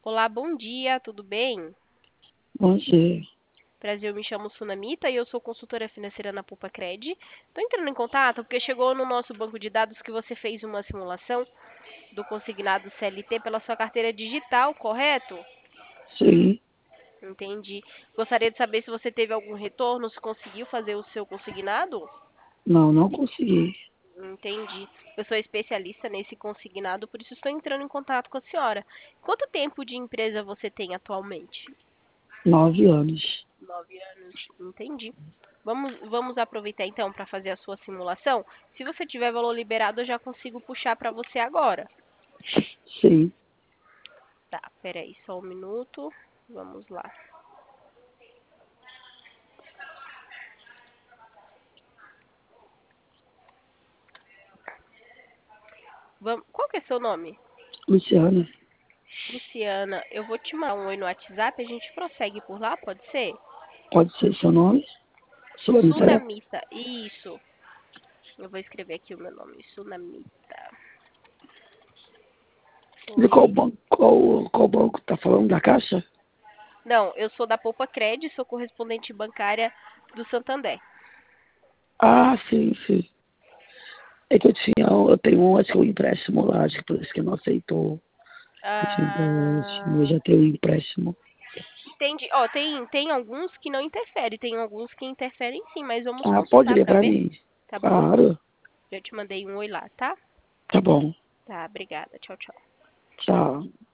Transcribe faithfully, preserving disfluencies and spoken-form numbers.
Olá, bom dia, tudo bem? Bom dia. Prazer, eu me chamo Sunamita e eu sou consultora financeira na Poupa Cred. Estou entrando em contato porque chegou no nosso banco de dados que você fez uma simulação do consignado C L T pela sua carteira digital, correto? Sim. Entendi. Gostaria de saber se você teve algum retorno, se conseguiu fazer o seu consignado? Não, não consegui. Entendi. Eu sou especialista nesse consignado, por isso estou entrando em contato com a senhora. Quanto tempo de empresa você tem atualmente? Nove anos. Nove anos. Entendi. Vamos, vamos aproveitar então para fazer a sua simulação. Se você tiver valor liberado, eu já consigo puxar para você agora. Sim. Tá, peraí, só um minuto. Vamos lá. Vam- Qual que é seu nome? Luciana, Luciana, eu vou te mandar um oi no WhatsApp, a gente prossegue por lá, pode ser? pode ser seu nome? Solanita. Sunamita, isso. Eu vou escrever aqui o meu nome, Sunamita. De qual Oi. banco? Qual, qual banco tá falando? Da Caixa? Não, eu sou da Poupa Cred, sou correspondente bancária do Santander. Ah, sim, sim. É que eu tinha, eu tenho um, acho que um empréstimo lá, acho que por isso que não aceitou. Eu tinha um empréstimo, eu Ah, já tenho um empréstimo. entendi. Ó, tem, tem alguns que não interferem, tem alguns que interferem sim, mas vamos Ah, pode consultar ler para pra ver, mim? tá bom? Claro. Já te mandei um oi lá, tá? Tá bom. Tá, obrigada. Tchau, tchau. Tchau.